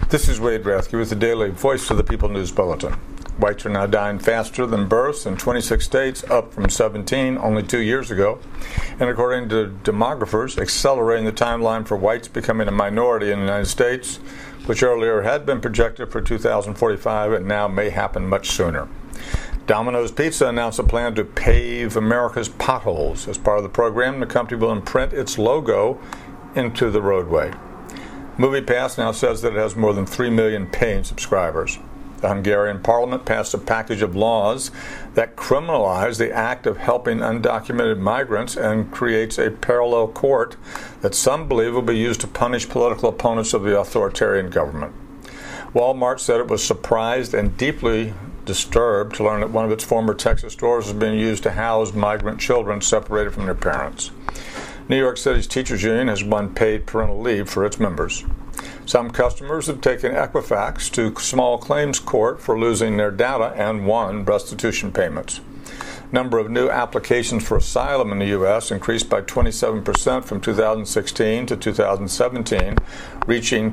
This is Wade Rathke with the Daily Voice of the People News Bulletin. Whites are now dying faster than births in 26 states, up from 17 only 2 years ago. And according to demographers, accelerating the timeline for whites becoming a minority in the United States, which earlier had been projected for 2045 and now may happen much sooner. Domino's Pizza announced a plan to pave America's potholes. As part of the program, the company will imprint its logo into the roadway. MoviePass now says that it has more than 3 million paying subscribers. The Hungarian parliament passed a package of laws that criminalize the act of helping undocumented migrants and creates a parallel court that some believe will be used to punish political opponents of the authoritarian government. Walmart said it was surprised and deeply disturbed to learn that one of its former Texas stores is being used to house migrant children separated from their parents. New York City's teachers union has won paid parental leave for its members. Some customers have taken Equifax to small claims court for losing their data and won restitution payments. Number of new applications for asylum in the U.S. increased by 27% from 2016 to 2017, reaching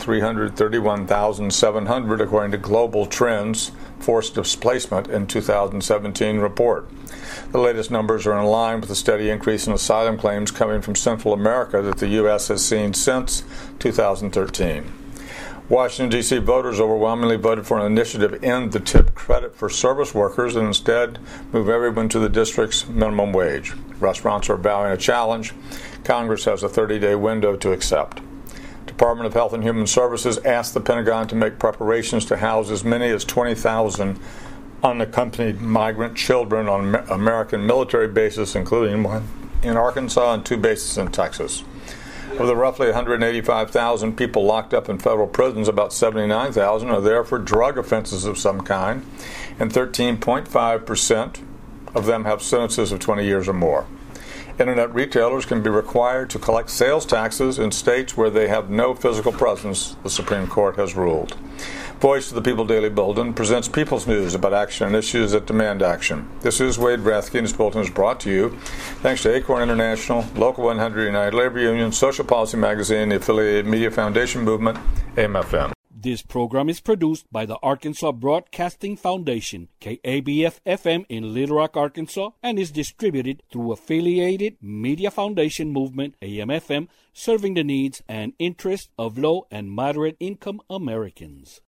331,700 according to Global Trends Forced Displacement in 2017 report. The latest numbers are in line with the steady increase in asylum claims coming from Central America that the U.S. has seen since 2013. Washington, D.C. voters overwhelmingly voted for an initiative to end the tip credit for service workers and instead move everyone to the district's minimum wage. Restaurants are vowing a challenge. Congress has a 30-day window to accept. Department of Health and Human Services asked the Pentagon to make preparations to house as many as 20,000 unaccompanied migrant children on American military bases, including one in Arkansas and 2 bases in Texas. Of the roughly 185,000 people locked up in federal prisons, about 79,000 are there for drug offenses of some kind, and 13.5% of them have sentences of 20 years or more. Internet retailers can be required to collect sales taxes in states where they have no physical presence, the Supreme Court has ruled. Voice of the People Daily Bulletin presents people's news about action and issues that demand action. This is Wade Rathke, and this bulletin is brought to you thanks to Acorn International, Local 100 United Labor Union, Social Policy Magazine, the Affiliated Media Foundation Movement, AMFM. This program is produced by the Arkansas Broadcasting Foundation, KABF-FM in Little Rock, Arkansas, and is distributed through Affiliated Media Foundation Movement, AMFM, serving the needs and interests of low and moderate income Americans.